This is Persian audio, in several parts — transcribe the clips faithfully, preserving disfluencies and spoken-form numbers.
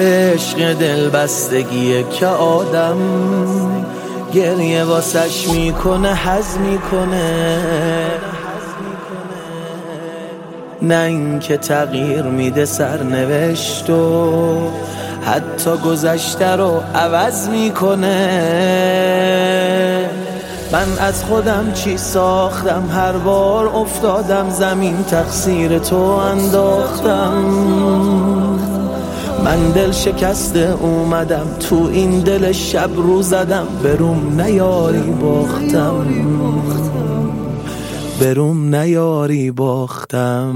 عشق دل بستگیه که آدم گریه واسش میکنه، حز میکنه، نه این که تغییر میده سرنوشت و حتی گذشته رو عوض میکنه. من از خودم چی ساختم، هر بار افتادم زمین تقصیر تو انداختم. من دل شکسته اومدم تو این دل شب رو زدم، بروم نیاری باختم، بروم نیاری باختم.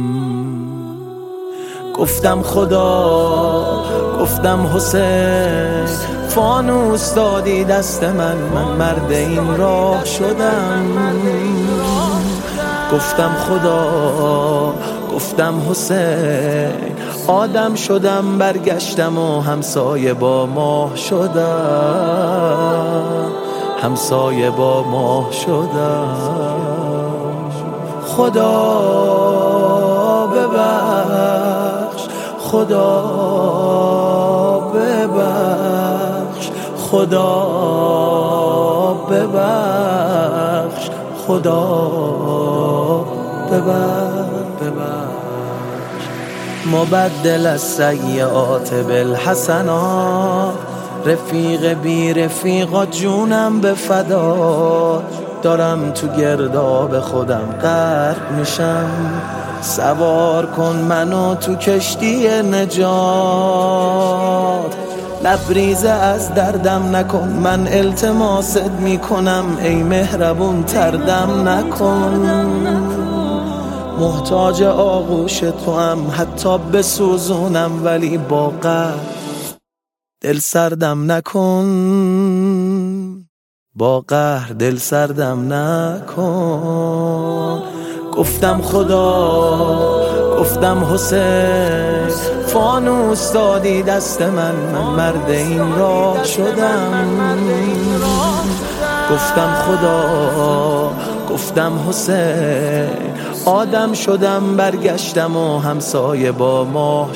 گفتم خدا، گفتم حسین، فانوس دادی دست من، من مرد این راه شدم. گفتم خدا، گفتم حسین، آدم شدم برگشتم و همسایه با ماه شدم، همسایه با ماه شدم. خدا ببخش، خدا ببخش، خدا ببخش، خدا ببخش. مبدل از سیئات بالحسنات، رفیق بی رفیقا جونم به فدا. دارم تو گرداب خودم غرق میشم، سوار کن منو تو کشتی نجات. لبریزه از دردم نکن، من التماست میکنم، ای مهربون تردم نکن. محتاج آغوش تو هم، حتی بسوزونم، ولی با قهر دل سردم نکن، با قهر دل سردم نکن. گفتم خدا، گفتم حسین، فانوس دادی دست من، من مرد این راه شدم. گفتم خدا، گفتم حسین، آدم شدم برگشتم و همسایه با ماه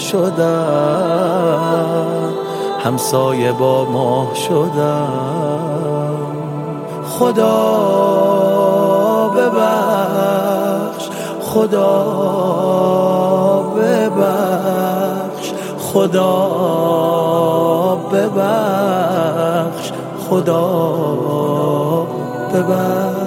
شدم، همسایه با ماه شدم. خدا ببخش، خدا ببخش، خدا ببخش، خدا ببخش.